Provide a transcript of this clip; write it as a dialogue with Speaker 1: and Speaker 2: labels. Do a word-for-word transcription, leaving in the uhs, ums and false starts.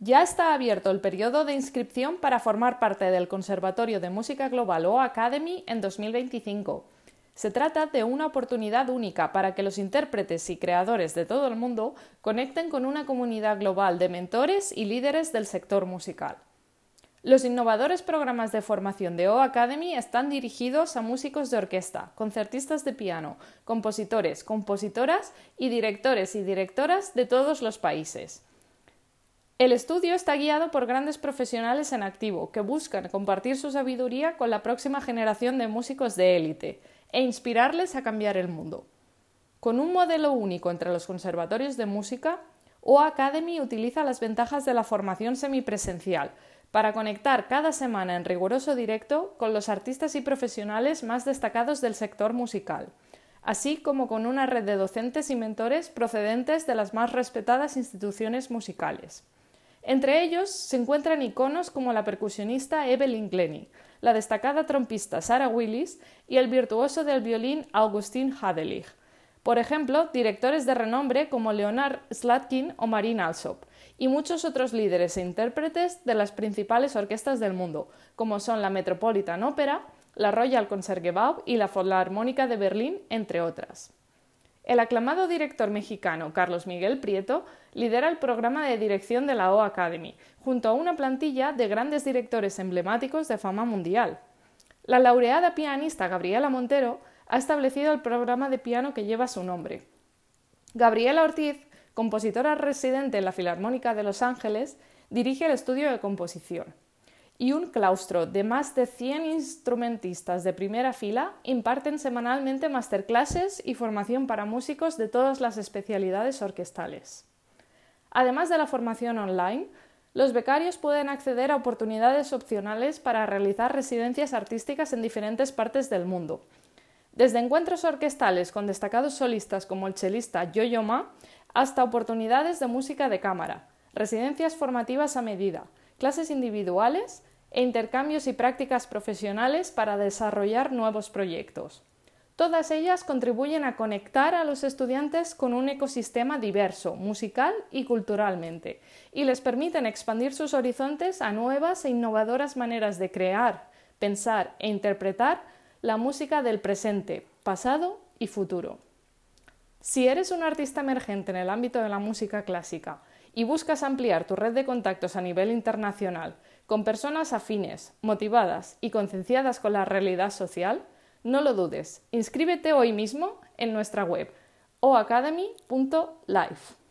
Speaker 1: Ya está abierto el periodo de inscripción para formar parte del Conservatorio de Música Global o Academy en dos mil veinticinco. Se trata de una oportunidad única para que los intérpretes y creadores de todo el mundo conecten con una comunidad global de mentores y líderes del sector musical. Los innovadores programas de formación de O Academy están dirigidos a músicos de orquesta, concertistas de piano, compositores, compositoras y directores y directoras de todos los países. El estudio está guiado por grandes profesionales en activo que buscan compartir su sabiduría con la próxima generación de músicos de élite e inspirarles a cambiar el mundo. Con un modelo único entre los conservatorios de música, O Academy utiliza las ventajas de la formación semipresencial para conectar cada semana en riguroso directo con los artistas y profesionales más destacados del sector musical, así como con una red de docentes y mentores procedentes de las más respetadas instituciones musicales. Entre ellos se encuentran iconos como la percusionista Evelyn Glennie, la destacada trompista Sarah Willis y el virtuoso del violín Augustin Hadelich. Por ejemplo, directores de renombre como Leonard Slatkin o Marin Alsop, y muchos otros líderes e intérpretes de las principales orquestas del mundo, como son la Metropolitan Opera, la Royal Concertgebouw y la Filarmónica de Berlín, entre otras. El aclamado director mexicano Carlos Miguel Prieto lidera el programa de dirección de la O Academy, junto a una plantilla de grandes directores emblemáticos de fama mundial. La laureada pianista Gabriela Montero ha establecido el programa de piano que lleva su nombre. Gabriela Ortiz, compositora residente en la Filarmónica de Los Ángeles, dirige el estudio de composición. Y un claustro de más de cien instrumentistas de primera fila imparten semanalmente masterclasses y formación para músicos de todas las especialidades orquestales. Además de la formación online, los becarios pueden acceder a oportunidades opcionales para realizar residencias artísticas en diferentes partes del mundo. Desde encuentros orquestales con destacados solistas como el chelista Yo-Yo Ma, hasta oportunidades de música de cámara, residencias formativas a medida, clases individuales e intercambios y prácticas profesionales para desarrollar nuevos proyectos. Todas ellas contribuyen a conectar a los estudiantes con un ecosistema diverso, musical y culturalmente, y les permiten expandir sus horizontes a nuevas e innovadoras maneras de crear, pensar e interpretar la música del presente, pasado y futuro. Si eres un artista emergente en el ámbito de la música clásica y buscas ampliar tu red de contactos a nivel internacional con personas afines, motivadas y concienciadas con la realidad social, no lo dudes, inscríbete hoy mismo en nuestra web o academy punto life.